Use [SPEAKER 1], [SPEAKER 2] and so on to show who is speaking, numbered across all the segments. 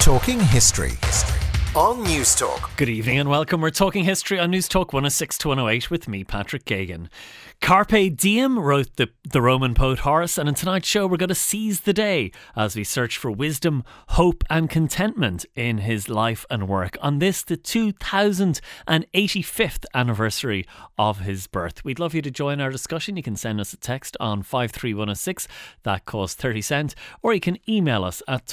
[SPEAKER 1] Talking History on News Talk.
[SPEAKER 2] Good evening and welcome. We're talking history on News Talk 106 to 108 with me, Patrick Gagan. Carpe diem, wrote the Roman poet Horace, and in tonight's show we're going to seize the day as we search for wisdom, hope and contentment in his life and work on this, the 2085th anniversary of his birth. We'd love you to join our discussion. You can send us a text on 53106, that costs 30 cents, or you can email us at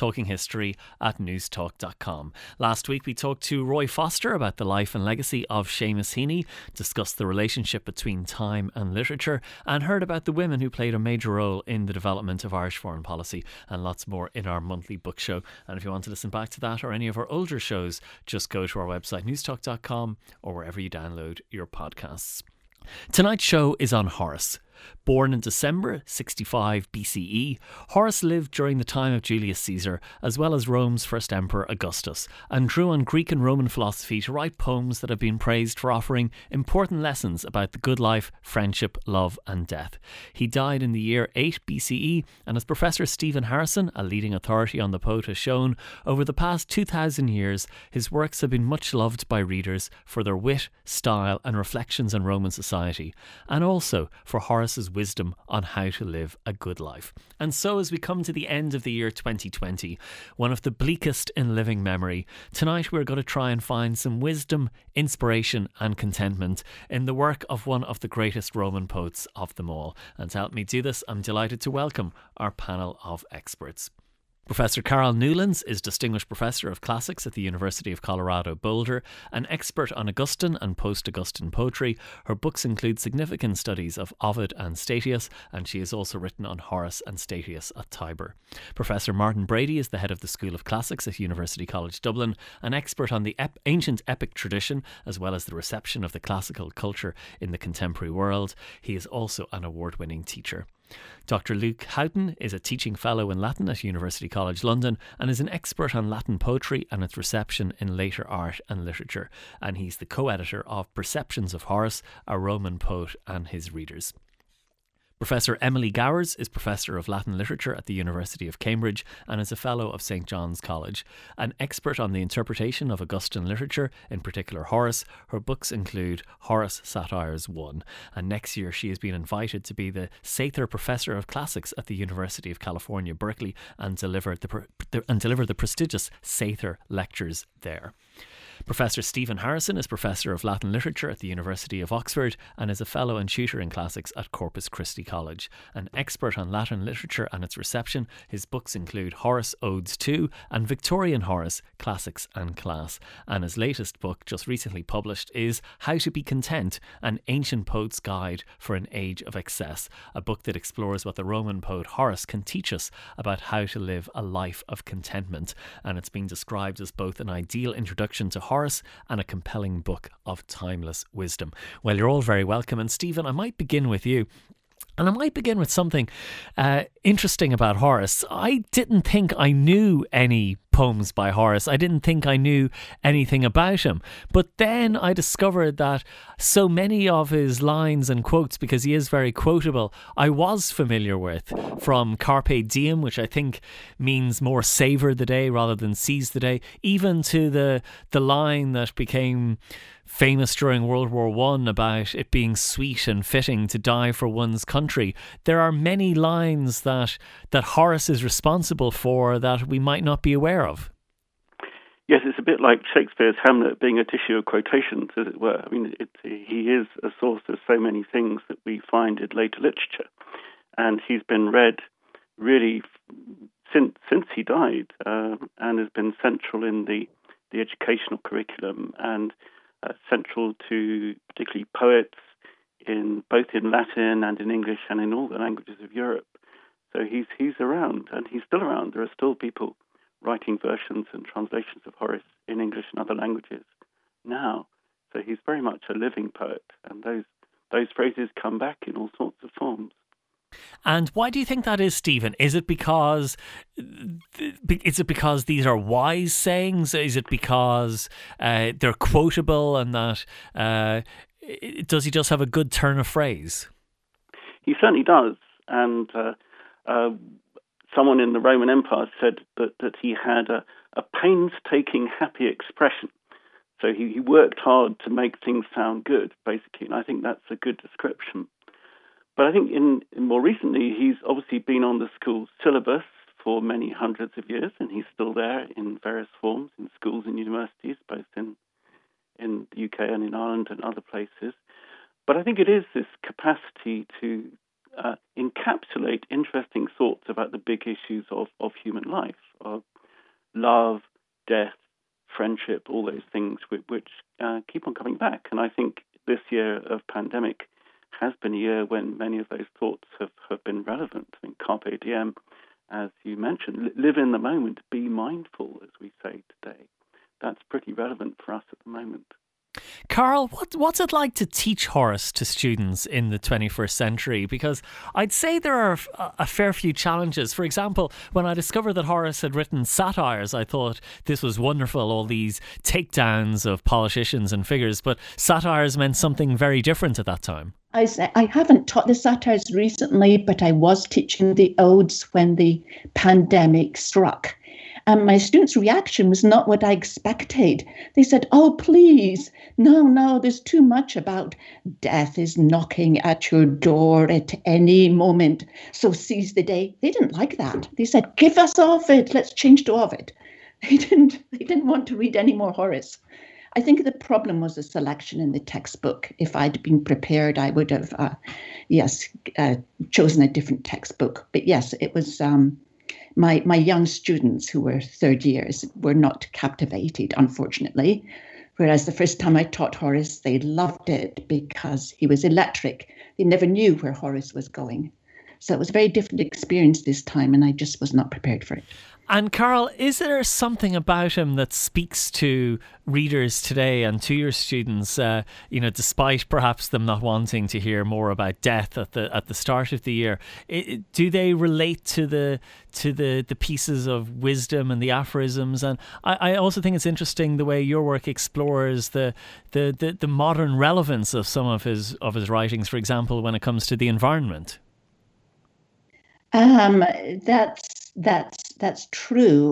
[SPEAKER 2] talkinghistory@newstalk.com. Last week we talked to Roy Foster about the life and legacy of Seamus Heaney, discussed the relationship between time and literature, and heard about the women who played a major role in the development of Irish foreign policy, and lots more in our monthly book show. And if you want to listen back to that or any of our older shows, just go to our website newstalk.com or wherever you download your podcasts. Tonight's show is on Horace. Born in December 65 BCE, Horace lived during the time of Julius Caesar, as well as Rome's first emperor Augustus, and drew on Greek and Roman philosophy to write poems that have been praised for offering important lessons about the good life, friendship, love and death. He died in the year 8 BCE, and as Professor Stephen Harrison, a leading authority on the poet, has shown, over the past 2,000 years, his works have been much loved by readers for their wit, style and reflections on Roman society, and also for Horace's wisdom on how to live a good life. And so as we come to the end of the year 2020, one of the bleakest in living memory, tonight we're going to try and find some wisdom, inspiration and contentment in the work of one of the greatest Roman poets of them all. And to help me do this, I'm delighted to welcome our panel of experts. Professor Carol Newlands is Distinguished Professor of Classics at the University of Colorado Boulder, an expert on Augustan and post-Augustan poetry. Her books include significant studies of Ovid and Statius, and she has also written on Horace and Statius at Tiber. Professor Martin Brady is the head of the School of Classics at University College Dublin, an expert on the ancient epic tradition, as well as the reception of the classical culture in the contemporary world. He is also an award-winning teacher. Dr. Luke Houghton is a teaching fellow in Latin at University College London and is an expert on Latin poetry and its reception in later art and literature. And he's the co-editor of Perceptions of Horace, a Roman poet and his readers. Professor Emily Gowers is Professor of Latin Literature at the University of Cambridge and is a Fellow of St. John's College. An expert on the interpretation of Augustan literature, in particular Horace, her books include Horace Satires 1. And next year she has been invited to be the Sather Professor of Classics at the University of California, Berkeley, and deliver the prestigious Sather Lectures there. Professor Stephen Harrison is Professor of Latin Literature at the University of Oxford and is a Fellow and Tutor in Classics at Corpus Christi College. An expert on Latin literature and its reception, his books include Horace Odes 2 and Victorian Horace, Classics and Class. And his latest book, just recently published, is How to Be Content, an Ancient Poet's Guide for an Age of Excess, a book that explores what the Roman poet Horace can teach us about how to live a life of contentment. And it's been described as both an ideal introduction to Horace and a compelling book of timeless wisdom. Well, you're all very welcome. And Stephen, I might begin with you. And I might begin with something interesting about Horace. I didn't think I knew any poems by Horace. I didn't think I knew anything about him. But then I discovered that so many of his lines and quotes, because he is very quotable, I was familiar with, from Carpe diem, which I think means more savour the day rather than seize the day, even to the line that became famous during World War I about it being sweet and fitting to die for one's country. There are many lines that Horace is responsible for that we might not be aware of.
[SPEAKER 3] Yes, it's a bit like Shakespeare's Hamlet being a tissue of quotations, as it were. I mean, he is a source of so many things that we find in later literature. And he's been read really since he died and has been central in the educational curriculum and central to particularly poets both in Latin and in English and in all the languages of Europe. So he's around, and he's still around. There are still people writing versions and translations of Horace in English and other languages now. So he's very much a living poet, and those phrases come back in all sorts of forms.
[SPEAKER 2] And why do you think that is, Stephen? Is it because these are wise sayings? Is it because they're quotable and that does he just have a good turn of phrase?
[SPEAKER 3] He certainly does. And someone in the Roman Empire said that he had a painstaking, happy expression. So he worked hard to make things sound good, basically, and I think that's a good description. But I think in more recently, he's obviously been on the school syllabus for many hundreds of years, and he's still there in various forms in schools and universities, both in the UK and in Ireland and other places. But I think it is this capacity to encapsulate interesting thoughts about the big issues of human life, of love, death, friendship, all those things which keep on coming back. And I think this year of pandemic has been a year when many of those thoughts have been relevant. I mean, carpe diem, as you mentioned, live in the moment, be mindful, as we say today. That's pretty relevant for us at the moment.
[SPEAKER 2] Carl, what's it like to teach Horace to students in the 21st century? Because I'd say there are a fair few challenges. For example, when I discovered that Horace had written satires, I thought this was wonderful, all these takedowns of politicians and figures, but satires meant something very different at that time.
[SPEAKER 4] I haven't taught the satires recently, but I was teaching the odes when the pandemic struck. And my students' reaction was not what I expected. They said, oh, please, no, there's too much about death is knocking at your door at any moment, so seize the day. They didn't like that. They said, give us Ovid, let's change to Ovid. They didn't want to read any more Horace. I think the problem was the selection in the textbook. If I'd been prepared, I would have, chosen a different textbook. But yes, it was... My young students who were third years were not captivated, unfortunately, whereas the first time I taught Horace, they loved it because he was electric. They never knew where Horace was going. So it was a very different experience this time, and I just was not prepared for it.
[SPEAKER 2] And Carl, is there something about him that speaks to readers today and to your students, despite perhaps them not wanting to hear more about death at the start of the year? Do they relate to the pieces of wisdom and the aphorisms? And I also think it's interesting the way your work explores the modern relevance of some of his writings, for example, when it comes to the environment.
[SPEAKER 4] That's true.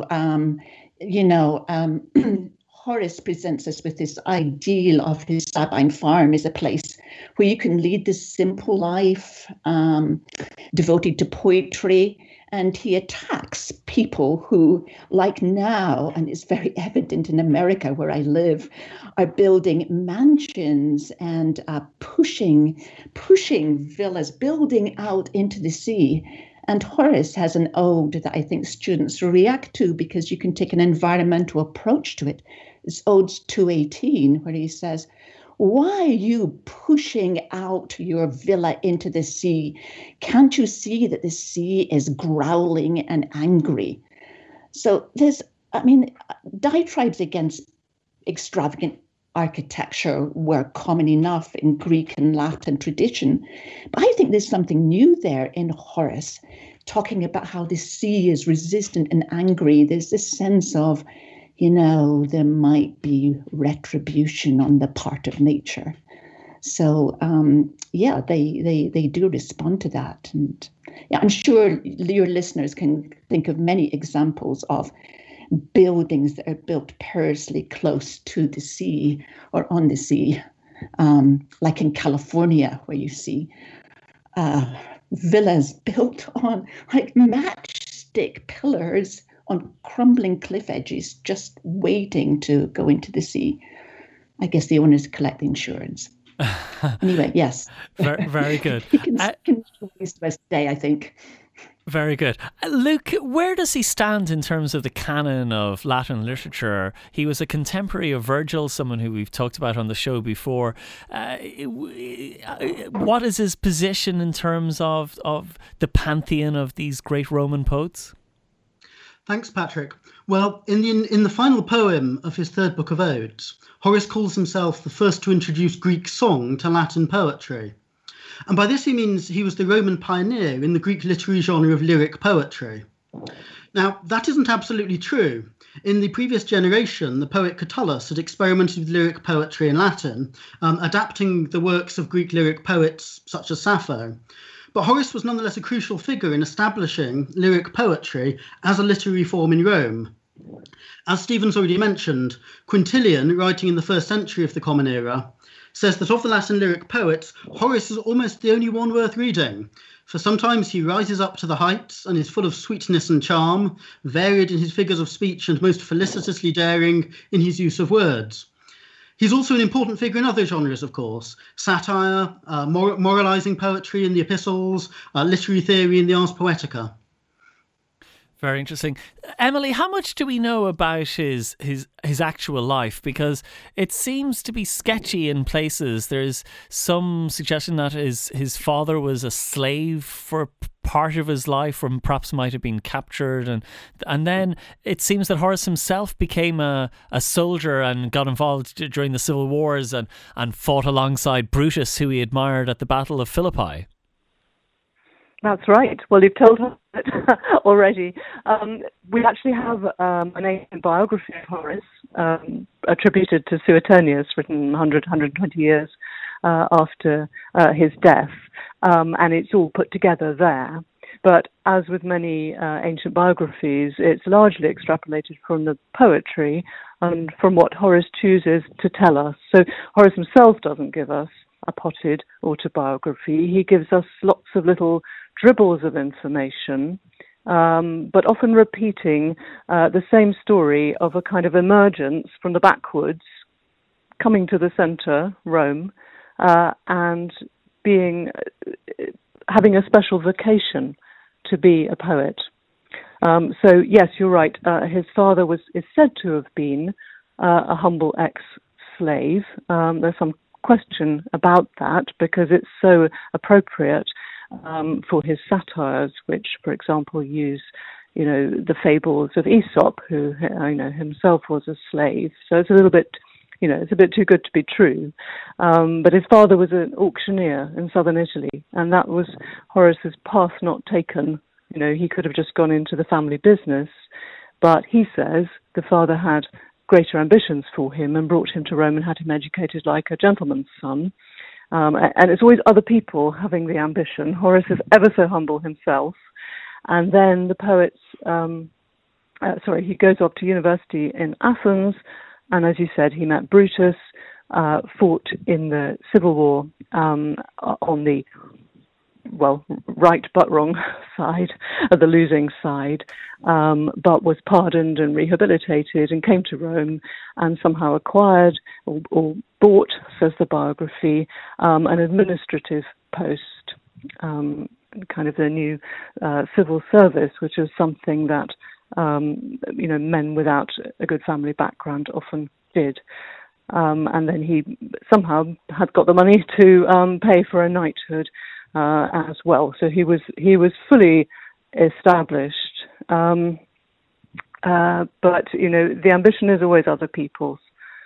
[SPEAKER 4] Horace presents us with this ideal of his Sabine farm as a place where you can lead this simple life, devoted to poetry. And he attacks people who, like now, and it's very evident in America where I live, are building mansions and pushing villas, building out into the sea. And Horace has an ode that I think students react to because you can take an environmental approach to it. It's Ode 218, where he says, why are you pushing out your villa into the sea? Can't you see that the sea is growling and angry? So diatribes against extravagant architecture were common enough in Greek and Latin tradition. But I think there's something new there in Horace, talking about how the sea is resistant and angry. There's this sense of, there might be retribution on the part of nature. So, they do respond to that. And I'm sure your listeners can think of many examples of buildings that are built perilously close to the sea or on the sea, like in California, where you see villas built on like matchstick pillars on crumbling cliff edges, just waiting to go into the sea. I guess the owners collect the insurance. Anyway, yes.
[SPEAKER 2] Very, very good.
[SPEAKER 4] He can use the rest of the day, I think.
[SPEAKER 2] Very good. Luke, where does he stand in terms of the canon of Latin literature? He was a contemporary of Virgil, someone who we've talked about on the show before. What is his position in terms of the pantheon of these great Roman poets?
[SPEAKER 5] Thanks, Patrick. Well, in the final poem of his third book of Odes, Horace calls himself the first to introduce Greek song to Latin poetry. And by this he means he was the Roman pioneer in the Greek literary genre of lyric poetry. Now, that isn't absolutely true. In the previous generation, the poet Catullus had experimented with lyric poetry in Latin, adapting the works of Greek lyric poets such as Sappho. But Horace was nonetheless a crucial figure in establishing lyric poetry as a literary form in Rome. As Stephen's already mentioned, Quintilian, writing in the 1st century of the Common Era, says that of the Latin lyric poets, Horace is almost the only one worth reading. For sometimes he rises up to the heights and is full of sweetness and charm, varied in his figures of speech and most felicitously daring in his use of words. He's also an important figure in other genres, of course: satire, moralizing poetry in the epistles, literary theory in the Ars Poetica.
[SPEAKER 2] Very interesting. Emily, how much do we know about his actual life? Because it seems to be sketchy in places. There's some suggestion that his father was a slave for part of his life, or perhaps might have been captured, and then it seems that Horace himself became a soldier and got involved during the civil wars and fought alongside Brutus, who he admired at the Battle of Philippi.
[SPEAKER 6] That's right. Well, you've told us it already. We actually have an ancient biography of Horace attributed to Suetonius, written 120 years after his death, and it's all put together there. But as with many ancient biographies, it's largely extrapolated from the poetry and from what Horace chooses to tell us. So Horace himself doesn't give us a potted autobiography. He gives us lots of little dribbles of information, but often repeating the same story of a kind of emergence from the backwoods, coming to the centre, Rome, and having a special vocation to be a poet. So yes, you're right. His father is said to have been a humble ex-slave. There's some question about that because it's so appropriate for his satires, which, for example, use, the fables of Aesop, who, himself was a slave. So it's a little bit, it's a bit too good to be true. But his father was an auctioneer in southern Italy, and that was Horace's path not taken. He could have just gone into the family business, but he says the father had greater ambitions for him and brought him to Rome and had him educated like a gentleman's son. And it's always other people having the ambition. Horace is ever so humble himself. And then the poets, he goes off to university in Athens. And as you said, he met Brutus, fought in the Civil War on the, right but wrong side, the losing side, but was pardoned and rehabilitated and came to Rome and somehow acquired or bought, says the biography, an administrative post, kind of the new civil service, which is something that, men without a good family background often did. And then he somehow had got the money to pay for a knighthood as well. So he was fully established. But, the ambition is always other people's.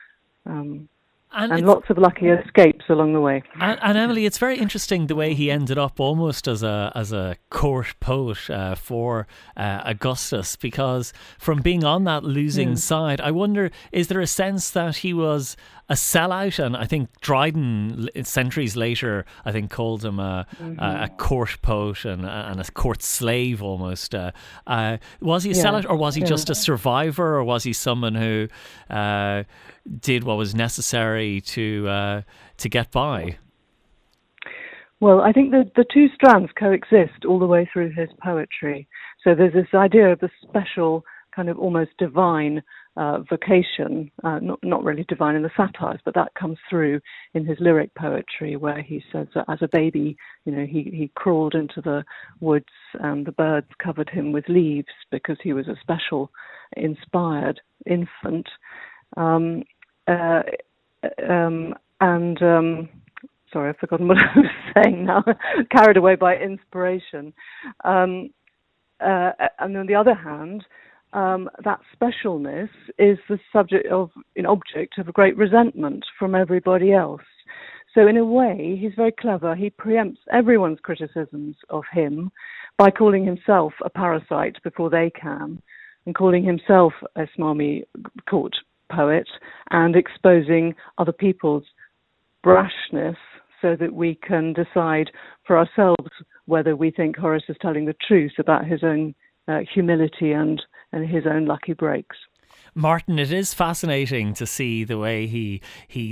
[SPEAKER 6] And lots of lucky escapes along the way.
[SPEAKER 2] And Emily, it's very interesting the way he ended up almost as a court poet for Augustus, because from being on that losing side, I wonder, is there a sense that he was a sellout? And I think Dryden, centuries later, I think called him a court poet and a court slave almost. Was he a sellout, or was he just a survivor, or was he someone who did what was necessary to get by?
[SPEAKER 6] Well, I think the two strands coexist all the way through his poetry. So there's this idea of the special, kind of almost divine vocation, not really divine in the satires, but that comes through in his lyric poetry, where he says that as a baby, he crawled into the woods and the birds covered him with leaves because he was a special inspired infant. Sorry, I've forgotten what I was saying now. Carried away by inspiration. And on the other hand, that specialness is the object of a great resentment from everybody else. So in a way, he's very clever. He preempts everyone's criticisms of him by calling himself a parasite before they can, and calling himself a smarmy court poet, and exposing other people's brashness, so that we can decide for ourselves whether we think Horace is telling the truth about his own humility and his own lucky breaks.
[SPEAKER 2] Martin, it is fascinating to see the way he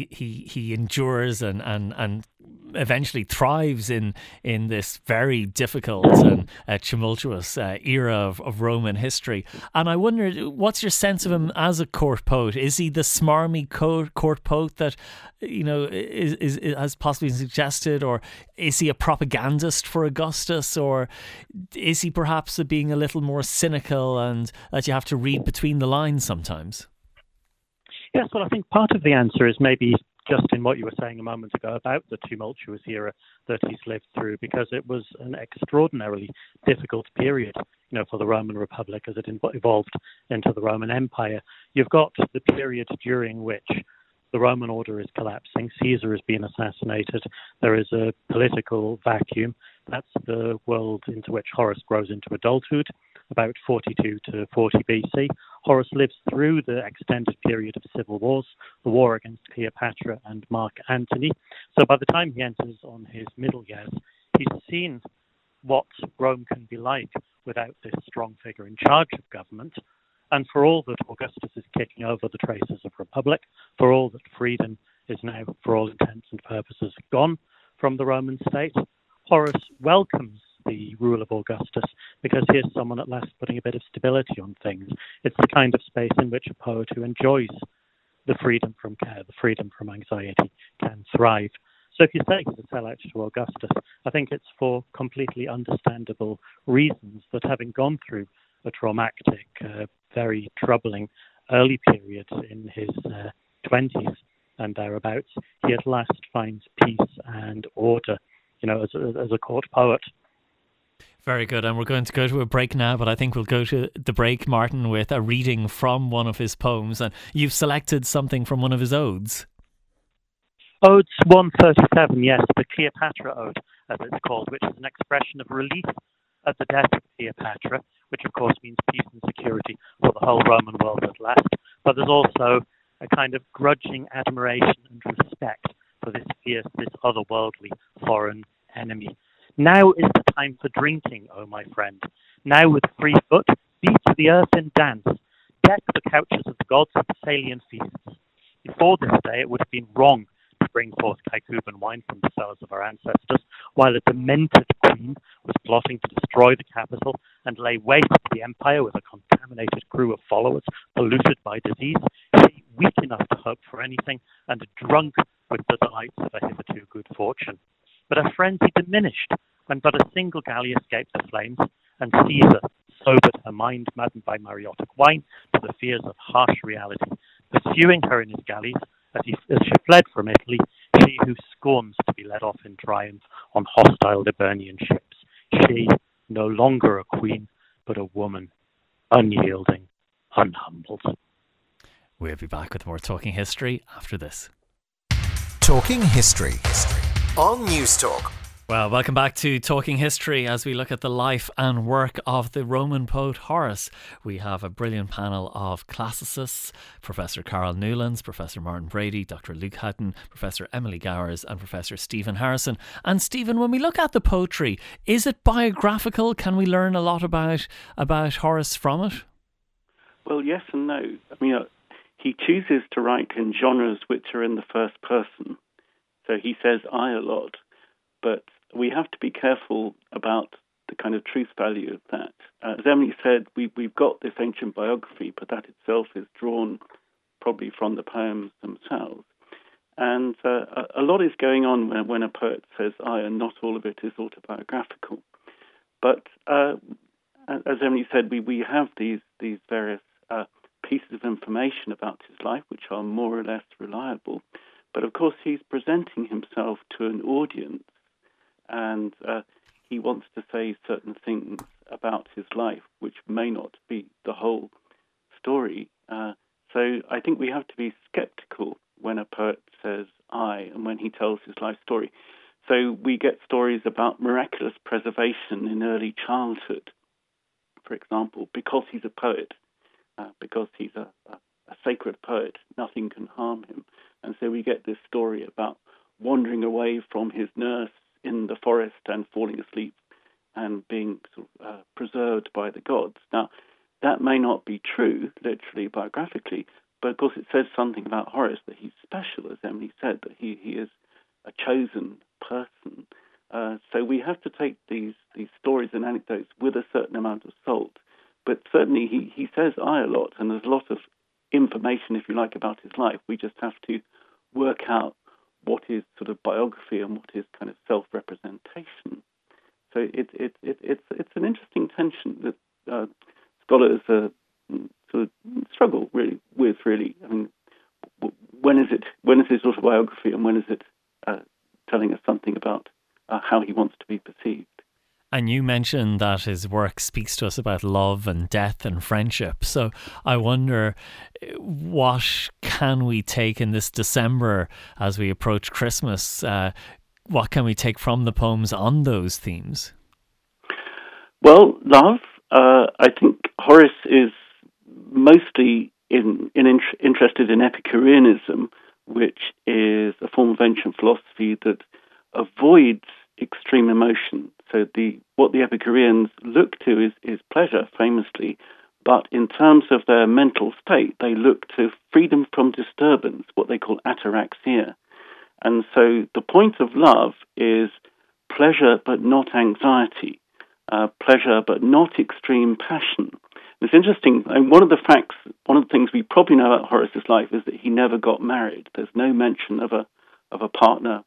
[SPEAKER 2] endures and eventually thrives in this very difficult and tumultuous era of Roman history. And I wonder, what's your sense of him as a court poet? Is he the smarmy court poet that, you know, is has possibly suggested, or is he a propagandist for Augustus, or is he perhaps being a little more cynical and that you have to read between the lines sometimes?
[SPEAKER 7] Yes, well, I think part of the answer is maybe just in what you were saying a moment ago about the tumultuous era that he's lived through, because it was an extraordinarily difficult period, you know, for the Roman Republic as it evolved into the Roman Empire. You've got the period during which the Roman order is collapsing. Caesar has been assassinated. There is a political vacuum. That's the world into which Horace grows into adulthood, about 42 to 40 BC. Horace lives through the extended period of civil wars, the war against Cleopatra and Mark Antony. So by the time he enters on his middle years, he's seen what Rome can be like without this strong figure in charge of government. And for all that Augustus is kicking over the traces of republic, for all that freedom is now, for all intents and purposes, gone from the Roman state, Horace welcomes the rule of Augustus because here's someone at last putting a bit of stability on things. It's the kind of space in which a poet who enjoys the freedom from care, the freedom from anxiety, can thrive. So if you say he's a sellout to Augustus, I think it's for completely understandable reasons that having gone through a traumatic, very troubling early period in his 20s and thereabouts, he at last finds peace and order, you know, as a court poet.
[SPEAKER 2] Very good, and we're going to go to a break now, but I think we'll go to the break, Martin, with a reading from one of his poems, and you've selected something from one of his odes.
[SPEAKER 7] Odes 137, yes, the Cleopatra Ode, as it's called, which is an expression of relief at the death of Cleopatra, which of course means peace and security for the whole Roman world at last. But there's also a kind of grudging admiration and respect for this fierce, this otherworldly foreign enemy. Now is the time for drinking, O my friend. Now with free foot, beat the earth in dance. Deck the couches of the gods at the Salian feasts. Before this day, it would have been wrong to bring forth Caecuban wine from the cellars of our ancestors, while a demented queen was plotting to destroy the capital and lay waste to the empire with a contaminated crew of followers polluted by disease. She, weak enough to hope for anything, and drunk with the delights of a hitherto good fortune. But her frenzy diminished when but a single galley escaped the flames, and Caesar sobered her mind, maddened by Mariotic wine, to the fears of harsh reality, pursuing her in his galleys as she fled from Italy, she who scorns to be led off in triumph on hostile Liburnian ships. She, no longer a queen, but a woman, unyielding, unhumbled.
[SPEAKER 2] We'll be back with more Talking History after this.
[SPEAKER 1] Talking History on News Talk.
[SPEAKER 2] Well, welcome back to Talking History as we look at the life and work of the Roman poet Horace. We have a brilliant panel of classicists, Professor Carol Newlands, Professor Martin Brady, Dr. Luke Houghton, Professor Emily Gowers and Professor Stephen Harrison. And Stephen, when we look at the poetry, is it biographical? Can we learn a lot about Horace from it?
[SPEAKER 3] Well, yes and no. I mean, he chooses to write in genres which are in the first person. So he says I a lot, but we have to be careful about the kind of truth value of that. As Emily said, we've got this ancient biography, but that itself is drawn probably from the poems themselves. And a lot is going on when a poet says I, and not all of it is autobiographical. But as Emily said, we have these various pieces of information about his life, which are more or less reliable. But of course, he's presenting himself to an audience, and he wants to say certain things about his life, which may not be the whole story. So I think we have to be skeptical when a poet says I and when he tells his life story. So we get stories about miraculous preservation in early childhood, for example, because he's a poet, because he's a sacred poet, nothing can harm him. And so we get this story about wandering away from his nurse in the forest and falling asleep and being preserved by the gods. Now, that may not be true, literally, biographically, but of course it says something about Horace, that he's special, as Emily said, that he is a chosen person. So we have to take these stories and anecdotes with a certain amount of salt. But certainly he says I a lot, and there's a lot of information, if you like, about his life. We just have to work out what is sort of biography and what is kind of self-representation. So it's an interesting tension that scholars sort of struggle with. I mean, when is his autobiography, and when is it telling us something about how he wants to be perceived?
[SPEAKER 2] And you mentioned that his work speaks to us about love and death and friendship. So I wonder, what can we take in this December as we approach Christmas? What can we take from the poems on those themes?
[SPEAKER 3] Well, love. I think Horace is mostly interested in Epicureanism, which is a form of ancient philosophy that avoids extreme emotion. So what the Epicureans look to is pleasure, famously, but in terms of their mental state, they look to freedom from disturbance, what they call ataraxia. And so the point of love is pleasure but not anxiety, pleasure but not extreme passion. It's interesting, and one of the things we probably know about Horace's life is that he never got married. There's no mention of a partner,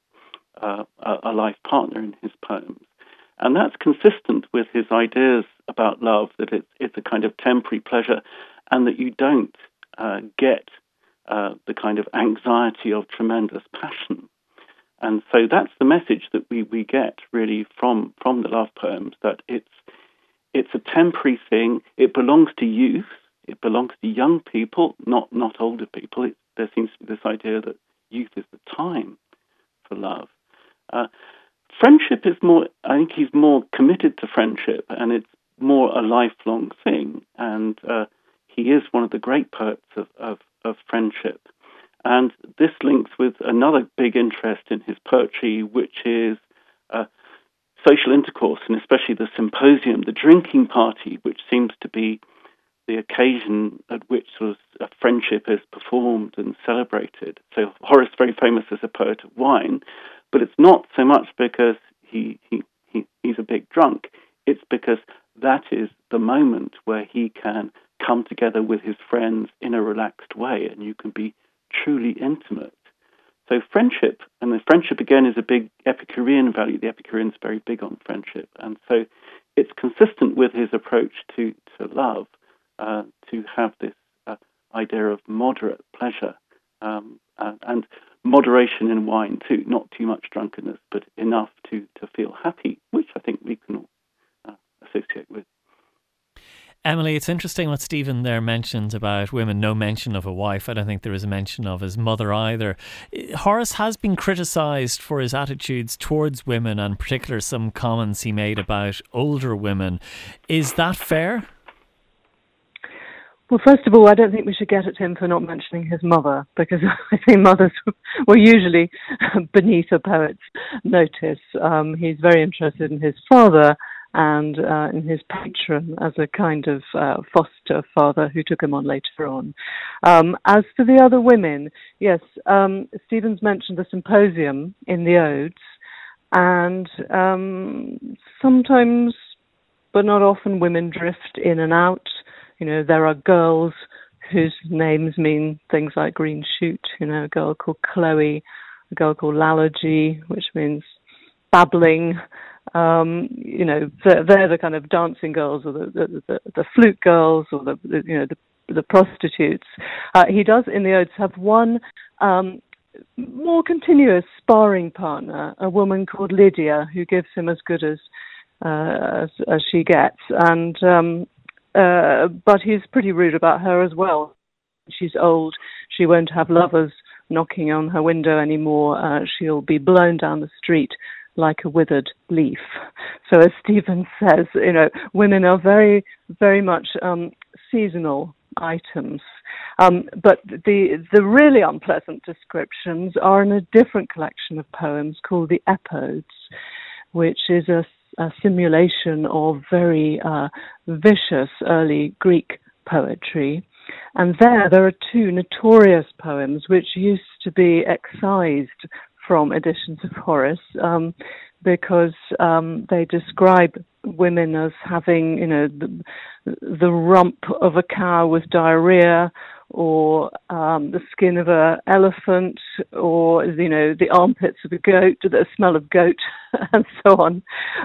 [SPEAKER 3] a life partner in his poems. And that's consistent with his ideas about love, that it's a kind of temporary pleasure, and that you don't get the kind of anxiety of tremendous passion. And so that's the message that we get really from the love poems, that it's a temporary thing. It belongs to youth. It belongs to young people, not older people. There seems to be this idea that youth is the time for love. Friendship is more, I think he's more committed to friendship, and it's more a lifelong thing. And he is one of the great poets of friendship. And this links with another big interest in his poetry, which is social intercourse, and especially the symposium, the drinking party, which seems to be the occasion at which sort of friendship is performed and celebrated. So Horace is very famous as a poet of wine, but it's not so much because he's a big drunk. It's because that is the moment where he can come together with his friends in a relaxed way, and you can be truly intimate. So friendship, and the friendship again is a big Epicurean value. The Epicureans are very big on friendship, and so it's consistent with his approach to love, to have this idea of moderate pleasure, and moderation in wine too, not too much drunkenness, but enough to feel happy, which I think we can all associate with.
[SPEAKER 2] Emily, it's interesting what Stephen there mentioned about women, no mention of a wife. I don't think there is a mention of his mother either. Horace has been criticised for his attitudes towards women, and in particular some comments he made about older women. Is that fair?
[SPEAKER 6] Well, first of all, I don't think we should get at him for not mentioning his mother, because I think mothers were usually beneath a poet's notice. He's very interested in his father and in his patron as a kind of foster father who took him on later on. As for the other women, yes, Stephen's mentioned the symposium in the Odes, and sometimes, but not often, women drift in and out. You know, there are girls whose names mean things like green shoot, you know, a girl called Chloe, a girl called Lalage, which means babbling. You know, they're the kind of dancing girls, or the flute girls, or the prostitutes. He does in the Odes have one more continuous sparring partner, a woman called Lydia, who gives him as good as she gets, and but he's pretty rude about her as well. She's old. She won't have lovers knocking on her window anymore. She'll be blown down the street like a withered leaf. So as Stephen says, you know, women are very, very much seasonal items. But the really unpleasant descriptions are in a different collection of poems called the Epodes, which is a simulation of very vicious early Greek poetry. And there are two notorious poems which used to be excised from editions of Horace because they describe women as having, the rump of a cow with diarrhea, or the skin of an elephant, or the armpits of a goat, the smell of goat, and so on.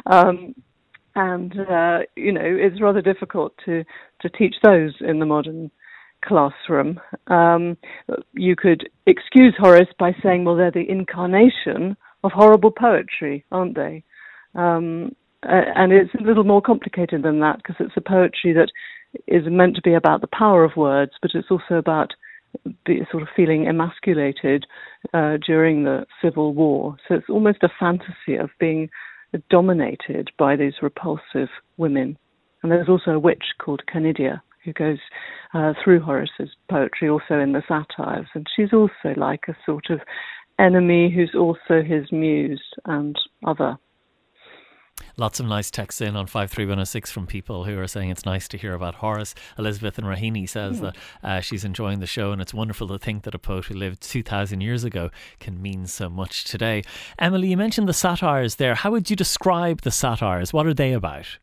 [SPEAKER 6] It's rather difficult to teach those in the modern classroom. You could excuse Horace by saying, well, they're the incarnation of horrible poetry, aren't they? And it's a little more complicated than that, because it's a poetry that is meant to be about the power of words, but it's also about sort of feeling emasculated during the Civil War. So it's almost a fantasy of being dominated by these repulsive women. And there's also a witch called Canidia who goes through Horace's poetry, also in the satires, and she's also like a sort of enemy who's also his muse and other.
[SPEAKER 2] Lots of nice texts in on 53106 from people who are saying it's nice to hear about Horace. Elizabeth in Raheny says that she's enjoying the show, and it's wonderful to think that a poet who lived 2,000 years ago can mean so much today. Emily, you mentioned the satires there. How would you describe the satires? What are they about?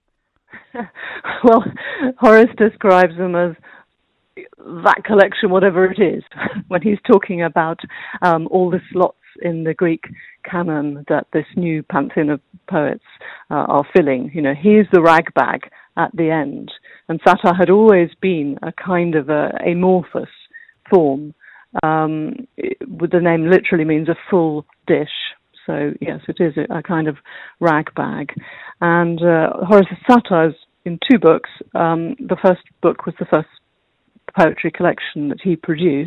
[SPEAKER 6] Well, Horace describes them as that collection, whatever it is, when he's talking about all the slots in the Greek canon that this new pantheon of poets are filling. He's the ragbag at the end. And satire had always been a kind of amorphous form. The name literally means a full dish. So, yes, it is a kind of ragbag. And Horace's satires in two books. The first book was the first poetry collection that he produced.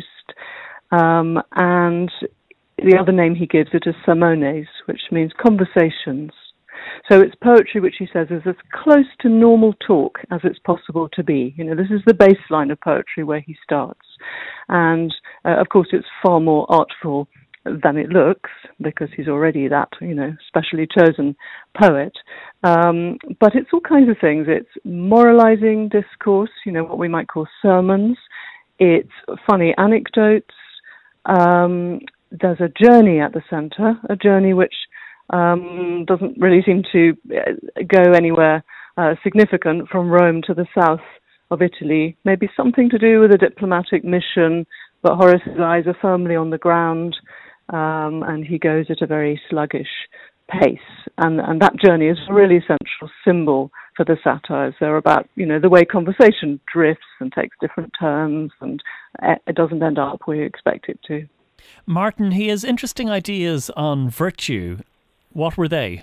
[SPEAKER 6] And the other name he gives it is sermones, which means conversations. So it's poetry which he says is as close to normal talk as it's possible to be. This is the baseline of poetry where he starts. And, of course, it's far more artful than it looks, because he's already that, specially chosen poet. But it's all kinds of things. It's moralizing discourse, what we might call sermons. It's funny anecdotes. There's a journey at the centre, a journey which doesn't really seem to go anywhere significant from Rome to the south of Italy. Maybe something to do with a diplomatic mission, but Horace's eyes are firmly on the ground, and he goes at a very sluggish pace. And that journey is a really central symbol for the satires. They're about, the way conversation drifts and takes different turns, and it doesn't end up where you expect it to.
[SPEAKER 2] Martin, he has interesting ideas on virtue. What were they?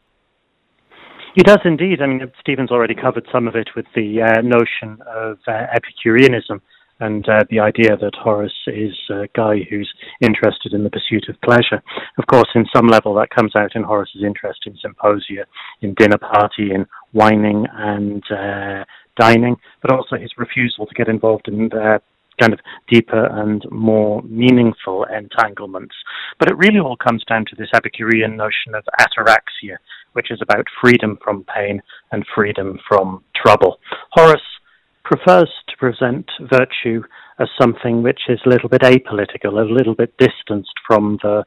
[SPEAKER 7] He does indeed. I mean, Stephen's already covered some of it with the notion of Epicureanism and the idea that Horace is a guy who's interested in the pursuit of pleasure. Of course, in some level, that comes out in Horace's interest in symposia, in dinner party, in wining and dining, but also his refusal to get involved in kind of deeper and more meaningful entanglements. But it really all comes down to this Epicurean notion of ataraxia, which is about freedom from pain and freedom from trouble. Horace prefers to present virtue as something which is a little bit apolitical, a little bit distanced from the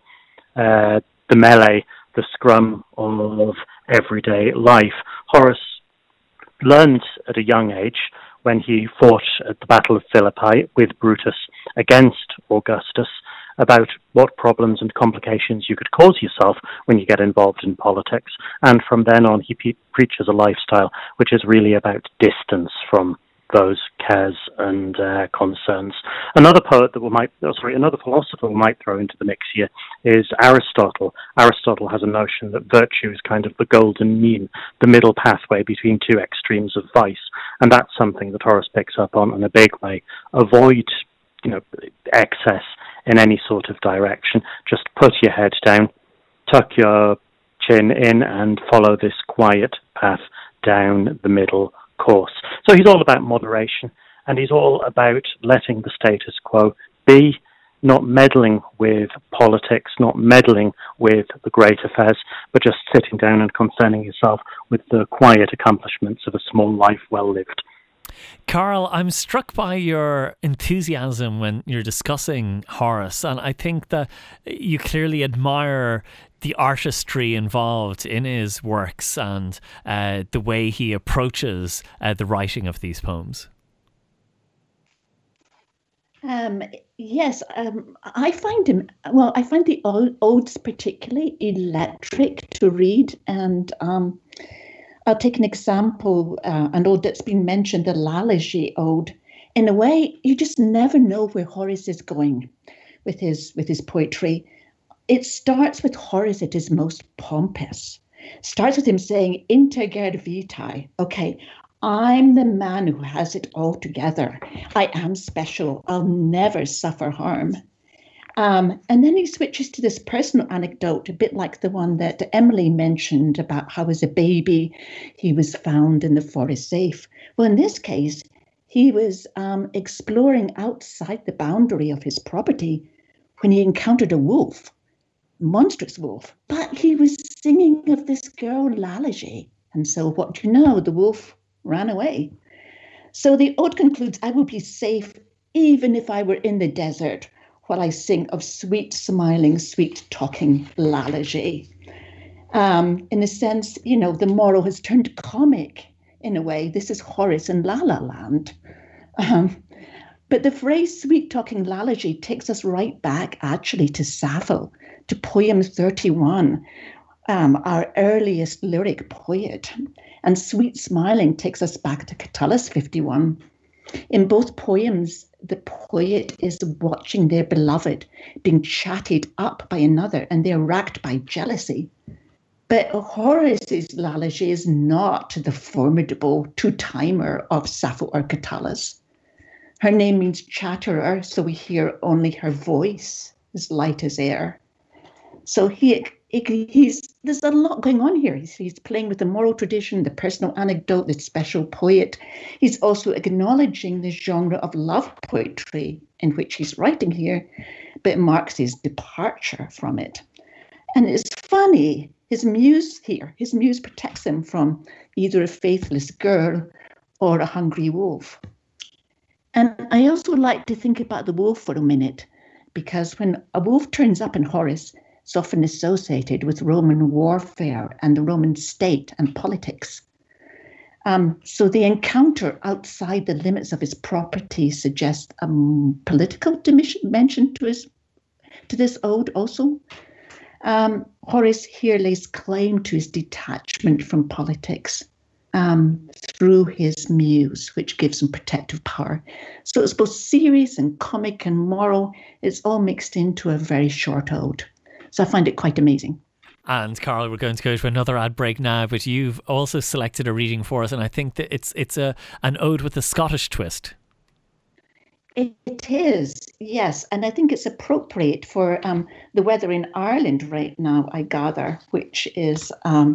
[SPEAKER 7] melee, the scrum of everyday life. Horace learned at a young age, when he fought at the Battle of Philippi with Brutus against Augustus, about what problems and complications you could cause yourself when you get involved in politics. And from then on, he preaches a lifestyle which is really about distance from those cares and concerns. Another philosopher we might throw into the mix here is Aristotle. Aristotle has a notion that virtue is kind of the golden mean, the middle pathway between two extremes of vice, and that's something that Horace picks up on in a big way. Avoid, excess in any sort of direction. Just put your head down, tuck your chin in, and follow this quiet path down the middle course. So he's all about moderation, And he's all about letting the status quo be, not meddling with politics, not meddling with the great affairs, but just sitting down and concerning himself with the quiet accomplishments of a small life well lived.
[SPEAKER 2] Carl, I'm struck by your enthusiasm when you're discussing Horace, and I think that you clearly admire the artistry involved in his works and the way he approaches the writing of these poems.
[SPEAKER 4] Yes, I find the odes particularly electric to read, and I'll take an example, an ode that's been mentioned, the Lalage ode. In a way, you just never know where Horace is going with his poetry. It starts with Horace at his most pompous. Starts with him saying, "Integer vitae." Okay, I'm the man who has it all together. I am special. I'll never suffer harm. And then he switches to this personal anecdote, a bit like the one that Emily mentioned about how as a baby he was found in the forest safe. Well, in this case, he was exploring outside the boundary of his property when he encountered a wolf, monstrous wolf. But he was singing of this girl, Lalage. And so what do you know? The wolf ran away. So the ode concludes, "I will be safe even if I were in the desert, while I sing of sweet smiling, sweet talking Lalage." In a sense, the moral has turned comic in a way. This is Horace in La La Land. But the phrase sweet talking Lalage takes us right back actually to Sappho, to poem 31, our earliest lyric poet. And sweet smiling takes us back to Catullus 51. In both poems, the poet is watching their beloved being chatted up by another, and they're racked by jealousy. But Horace's Lalage is not the formidable two-timer of Sappho or Catullus. Her name means chatterer, so we hear only her voice, as light as air. So there's a lot going on here. He's playing with the moral tradition, the personal anecdote, the special poet. He's also acknowledging the genre of love poetry in which he's writing here, but it marks his departure from it. And it's funny, his muse protects him from either a faithless girl or a hungry wolf. And I also like to think about the wolf for a minute, because when a wolf turns up in Horace, it's often associated with Roman warfare and the Roman state and politics. So the encounter outside the limits of his property suggests a political dimension to this ode also. Horace here lays claim to his detachment from politics through his muse, which gives him protective power. So it's both serious and comic and moral. It's all mixed into a very short ode. So I find it quite amazing.
[SPEAKER 2] And Carl, we're going to go to another ad break now, but you've also selected a reading for us, and I think that it's an ode with a Scottish twist.
[SPEAKER 4] It is, yes, and I think it's appropriate for the weather in Ireland right now, I gather, which is,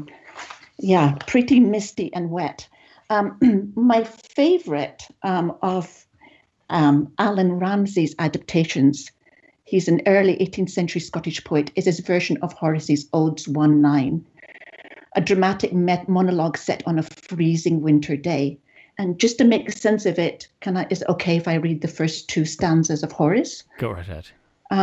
[SPEAKER 4] pretty misty and wet. My favourite of Alan Ramsay's adaptations, he's an early 18th century Scottish poet, is his version of Horace's Odes 1-9, a dramatic monologue set on a freezing winter day. And just to make sense of it, is it okay if I read the first two stanzas of Horace?
[SPEAKER 2] Go right ahead.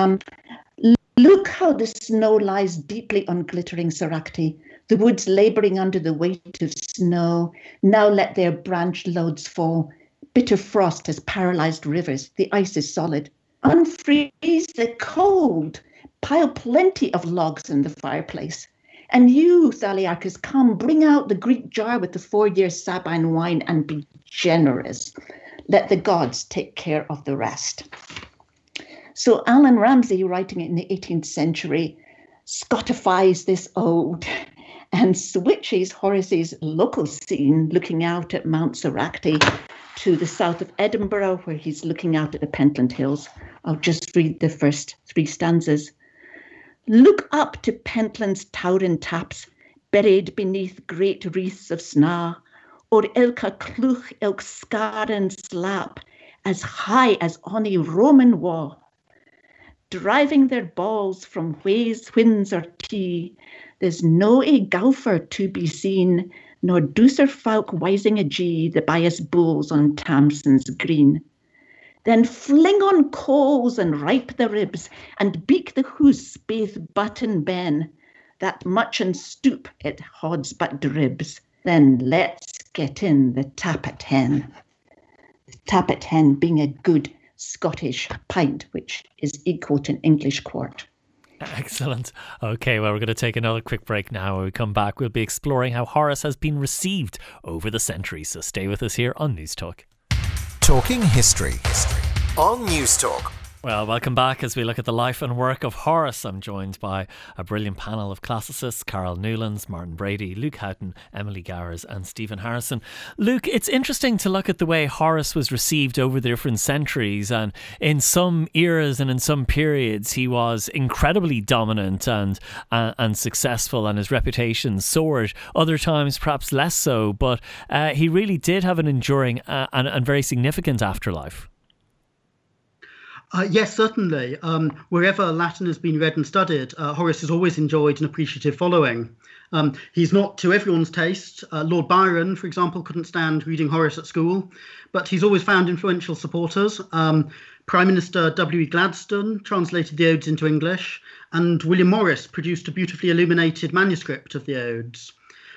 [SPEAKER 4] Look how the snow lies deeply on glittering Soracte, the woods labouring under the weight of snow. Now let their branch loads fall. Bitter frost has paralysed rivers. The ice is solid. Unfreeze the cold. Pile plenty of logs in the fireplace. And you, Thaliarchus, come, bring out the Greek jar with the 4-year Sabine wine and be generous. Let the gods take care of the rest. So Alan Ramsay, writing it in the 18th century, Scotifies this ode and switches Horace's local scene, looking out at Mount Soracte, to the south of Edinburgh, where he's looking out at the Pentland Hills. I'll just read the first 3 stanzas. Look up to Pentland's towering taps, buried beneath great wreaths of snaw, or ilka clwch ilk scar and slap, as high as ony Roman wall. Driving their balls from ways, whins or tea, there's no a golfer to be seen, nor doucer folk wising a gee the bias bulls on Tamson's green. Then fling on coals and ripe the ribs, and beak the hoose baith butt and ben, that much and stoop it hods but dribs. Then let's get in the tappet hen. The tappet hen being a good Scottish pint, which is equal to an English quart.
[SPEAKER 2] Excellent. Okay, well, we're going to take another quick break now. When we come back, we'll be exploring how Horace has been received over the centuries. So stay with us here on News Talk.
[SPEAKER 1] Talking history on News Talk.
[SPEAKER 2] Well, welcome back as we look at the life and work of Horace. I'm joined by a brilliant panel of classicists: Carol Newlands, Martin Brady, Luke Houghton, Emily Gowers and Stephen Harrison. Luke, it's interesting to look at the way Horace was received over the different centuries, and in some eras and in some periods he was incredibly dominant and successful, and his reputation soared. Other times perhaps less so, but he really did have an enduring and very significant afterlife.
[SPEAKER 5] Yes, certainly. Wherever Latin has been read and studied, Horace has always enjoyed an appreciative following. He's not to everyone's taste. Lord Byron, for example, couldn't stand reading Horace at school, but he's always found influential supporters. Prime Minister W.E. Gladstone translated the Odes into English, and William Morris produced a beautifully illuminated manuscript of the Odes.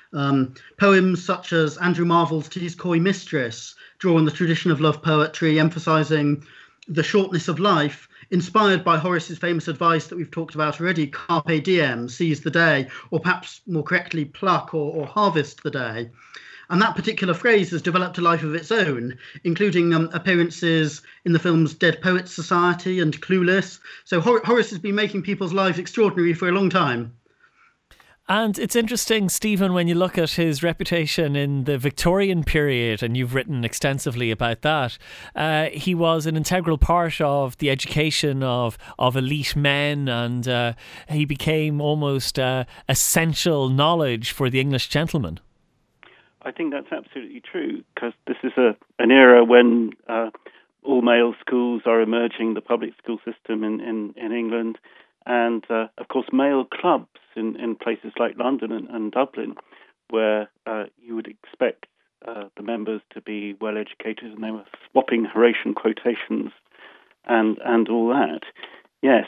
[SPEAKER 5] Poems such as Andrew Marvell's Tis Coy Mistress draw on the tradition of love poetry, emphasising the shortness of life, inspired by Horace's famous advice that we've talked about already: carpe diem, seize the day, or perhaps more correctly, pluck or harvest the day. And that particular phrase has developed a life of its own, including appearances in the films Dead Poets Society and Clueless. So Horace has been making people's lives extraordinary for a long time.
[SPEAKER 2] And it's interesting, Stephen, when you look at his reputation in the Victorian period, and you've written extensively about that, he was an integral part of the education of elite men, and he became almost essential knowledge for the English gentleman.
[SPEAKER 3] I think that's absolutely true, because this is an era when all male schools are emerging, the public school system in England, and of course male clubs in places like London and Dublin, where you would expect the members to be well educated, and they were swapping Horatian quotations and all that. Yes,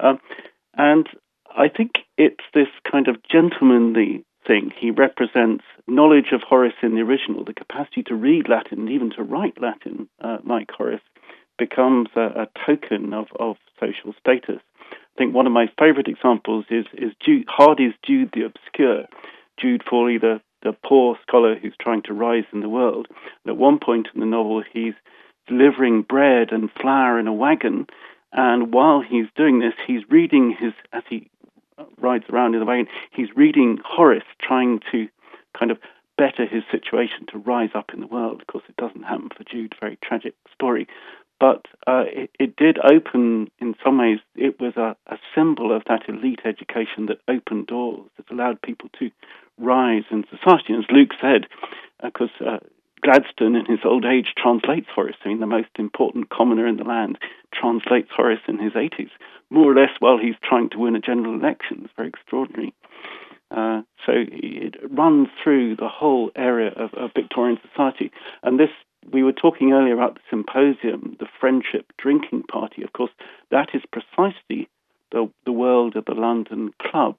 [SPEAKER 3] and I think it's this kind of gentlemanly thing. He represents knowledge of Horace in the original, the capacity to read Latin and even to write Latin like Horace becomes a token of social status. I think one of my favourite examples is Hardy's Jude the Obscure, Jude Fawley, the poor scholar who's trying to rise in the world. And at one point in the novel, he's delivering bread and flour in a wagon, and while he's doing this, he's reading as he rides around in the wagon, he's reading Horace, trying to kind of better his situation to rise up in the world. Of course, it doesn't happen for Jude, very tragic story. But it did open, in some ways, it was a symbol of that elite education that opened doors, that allowed people to rise in society. And as Luke said, because Gladstone in his old age translates Horace. I mean, the most important commoner in the land translates Horace in his 80s, more or less while he's trying to win a general election. It's very extraordinary. So it runs through the whole area of Victorian society. And this, we were talking earlier about the symposium, the friendship drinking party. Of course, that is precisely the world of the London clubs.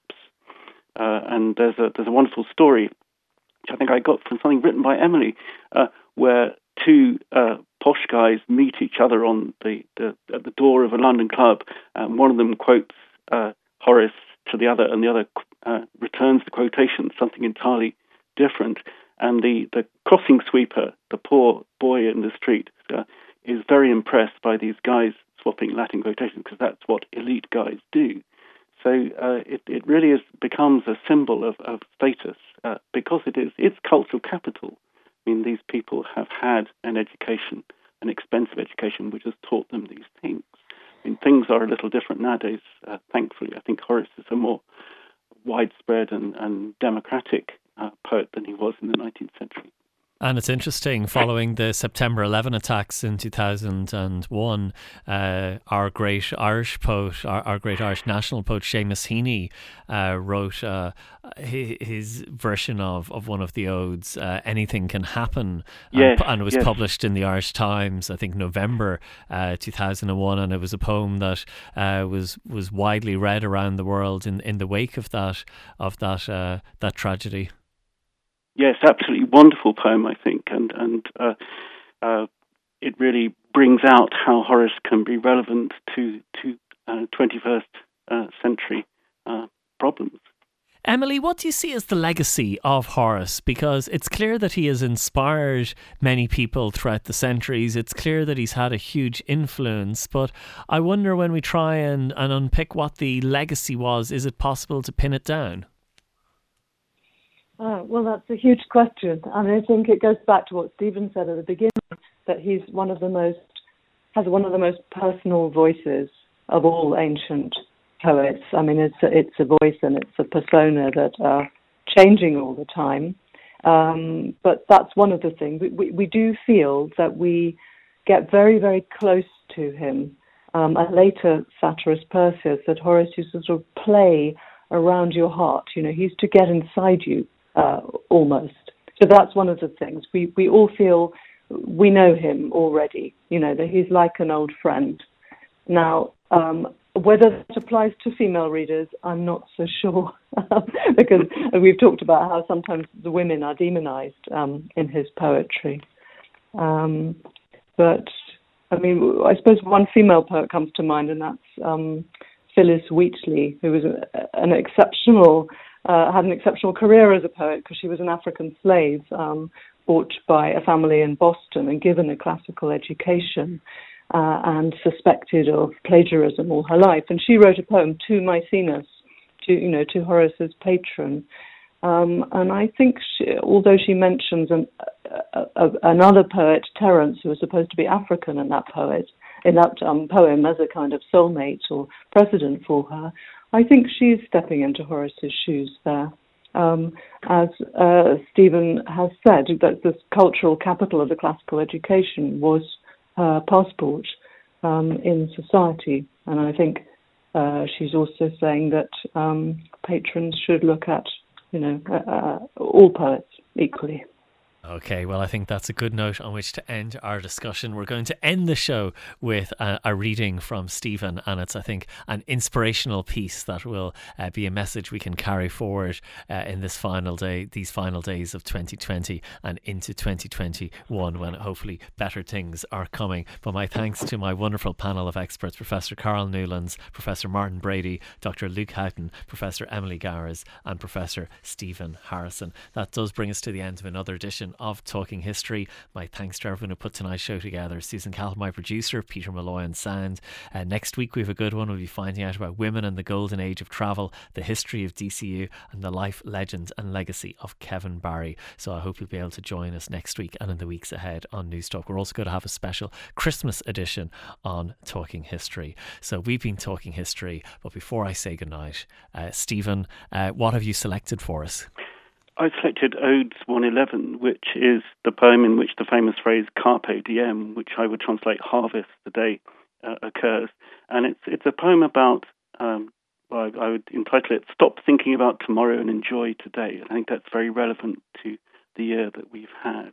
[SPEAKER 3] And there's a wonderful story, which I think I got from something written by Emily, where two posh guys meet each other on at the door of a London club. One of them quotes Horace to the other, and the other returns the quotation, something entirely different. And the crossing sweeper, the poor boy in the street, is very impressed by these guys swapping Latin quotations, because that's what elite guys do. So it really becomes a symbol of status, because it's cultural capital. I mean, these people have had an education, an expensive education, which has taught them these things. I mean, things are a little different nowadays, thankfully. I think Horace is a more widespread and democratic poet than he was in the 19th century.
[SPEAKER 2] And it's interesting, following the September 11 attacks in 2001, our great Irish poet, our great Irish national poet, Seamus Heaney, wrote his version of one of the odes, Anything Can Happen, and it was published in the Irish Times, I think November 2001, and it was a poem that was widely read around the world in the wake of that tragedy.
[SPEAKER 3] Yes, absolutely wonderful poem, I think, and it really brings out how Horace can be relevant to 21st century problems.
[SPEAKER 2] Emily, what do you see as the legacy of Horace? Because it's clear that he has inspired many people throughout the centuries. It's clear that he's had a huge influence. But I wonder, when we try and unpick what the legacy was, is it possible to pin it down?
[SPEAKER 6] Well, that's a huge question. I mean, I think it goes back to what Stephen said at the beginning, that he's has one of the most personal voices of all ancient poets. I mean, it's a voice and it's a persona that are changing all the time. But that's one of the things. We do feel that we get very, very close to him. A later satirist, Persius, that Horace used to sort of play around your heart. You know, he used to get inside you. Almost. So that's one of the things. We all feel we know him already, that he's like an old friend. Now, whether that applies to female readers, I'm not so sure, because we've talked about how sometimes the women are demonized in his poetry. But, I mean, I suppose one female poet comes to mind, and that's Phyllis Wheatley, who was an exceptional had an exceptional career as a poet, because she was an African slave bought by a family in Boston and given a classical education and suspected of plagiarism all her life. And she wrote a poem to Maecenas, to Horace's patron. And I think, although she mentions another poet, Terence, who was supposed to be African in that poem as a kind of soulmate or precedent for her, I think she's stepping into Horace's shoes there. As Stephen has said, that the cultural capital of the classical education was her passport in society. And I think she's also saying that patrons should look at, all poets equally.
[SPEAKER 2] Okay, well, I think that's a good note on which to end our discussion. We're going to end the show with a reading from Stephen, and it's, I think, an inspirational piece that will be a message we can carry forward in these final days of 2020 and into 2021, when hopefully better things are coming. But my thanks to my wonderful panel of experts, Professor Carol Newlands, Professor Martin Brady, Dr. Luke Houghton, Professor Emily Gowers, and Professor Stephen Harrison. That does bring us to the end of another edition of Talking History. My thanks to everyone who put tonight's show together. Susan Cahill, my producer, Peter Malloy on sound. Next week we have a good one. We'll be finding out about women and the golden age of travel, the history of DCU, and the life, legend and legacy of Kevin Barry. So I hope you'll be able to join us next week and in the weeks ahead on Newstalk. We're also going to have a special Christmas edition on Talking History. So we've been talking history, but before I say goodnight, Stephen, what have you selected for us?
[SPEAKER 3] I selected Odes 111, which is the poem in which the famous phrase Carpe Diem, which I would translate harvest the day, occurs. And it's a poem about, I would entitle it Stop Thinking About Tomorrow and Enjoy Today. I think that's very relevant to the year that we've had.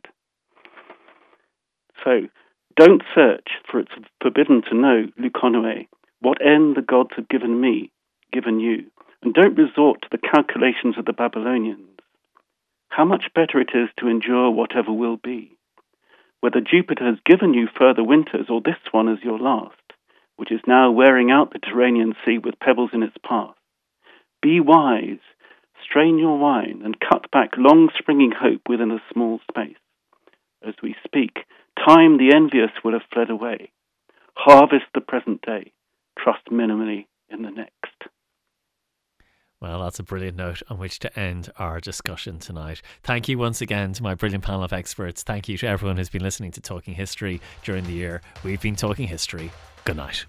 [SPEAKER 3] So, don't search, for it's forbidden to know, Luconoe, what end the gods have given me, given you, and don't resort to the calculations of the Babylonians. How much better it is to endure whatever will be. Whether Jupiter has given you further winters or this one is your last, which is now wearing out the Tyrrhenian Sea with pebbles in its path. Be wise, strain your wine, and cut back long springing hope within a small space. As we speak, time the envious will have fled away. Harvest the present day, trust minimally in the next.
[SPEAKER 2] Well, that's a brilliant note on which to end our discussion tonight. Thank you once again to my brilliant panel of experts. Thank you to everyone who's been listening to Talking History during the year. We've been Talking History. Good night.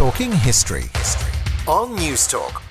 [SPEAKER 1] Talking History on News Talk.